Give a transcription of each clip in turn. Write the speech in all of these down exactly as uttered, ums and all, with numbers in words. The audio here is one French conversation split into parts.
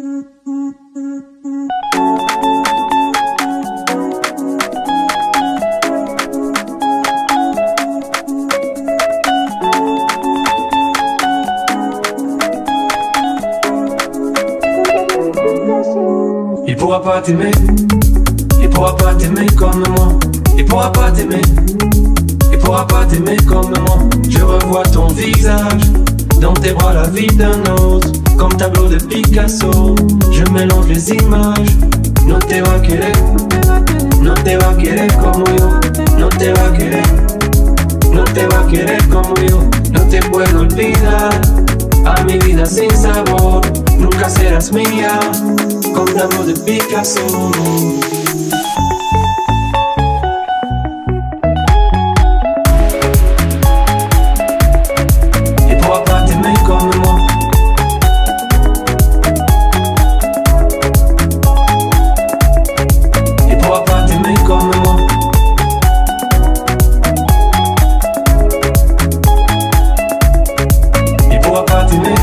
Il pourra pas t'aimer, il pourra pas t'aimer comme moi. Il pourra pas t'aimer, il pourra pas t'aimer comme moi. Je revois ton visage, dans tes bras la vie d'un autre. Comme tableau de Picasso, je mélange les images. No te va a querer, no te va a querer como yo. No te va a querer, no te va a querer como yo. No te puedo olvidar, a mi vida sin sabor. Nunca serás mía, comme tableau de Picasso. Il pourra pas t'aimer comme moi. Il pourra pas t'aimer comme moi. Il pourra pas t'aimer.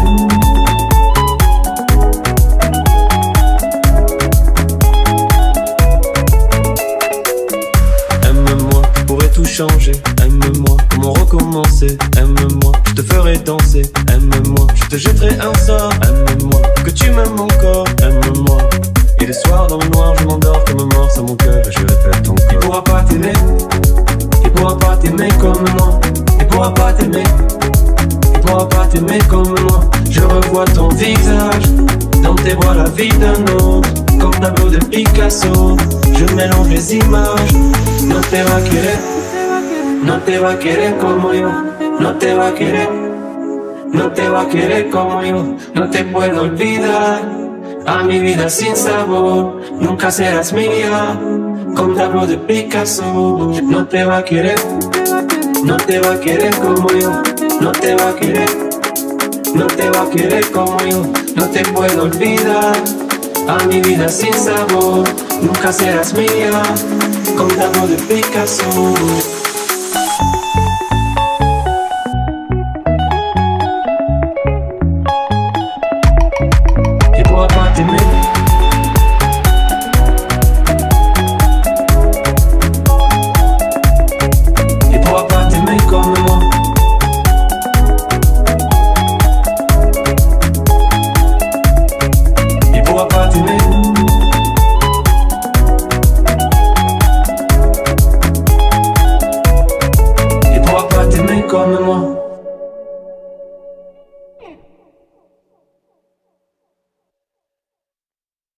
Aime-moi, je pourrais tout changer. Aime-moi, comment recommencer. Aime-moi, je te ferai danser. Aime-moi, je te jetterai un sort. Aime-moi, que tu m'aimes encore. Aime-moi. Et les soirs dans le noir, je m'endors comme mort sur mon cœur et je répète ton corps. Il pourra pas t'aimer, il pourra pas t'aimer comme moi. Il pourra pas t'aimer, il pourra pas t'aimer comme moi. Je revois ton visage, dans tes bras la vie d'un autre. Comme tableau de Picasso, je mélange les images. No te va a querer, no te va a querer como yo. No te va a querer, no te va a querer como yo. No te puedo olvidar, a mi vida sin sabor. Nunca serás mía, comme tableau de Picasso. No te va a querer, no te va a querer como yo. No te va a querer, no te va a querer como yo. No te puedo olvidar, a mi vida sin sabor. Nunca serás mía, comme tableau de Picasso. Il pourra pas t'aimer,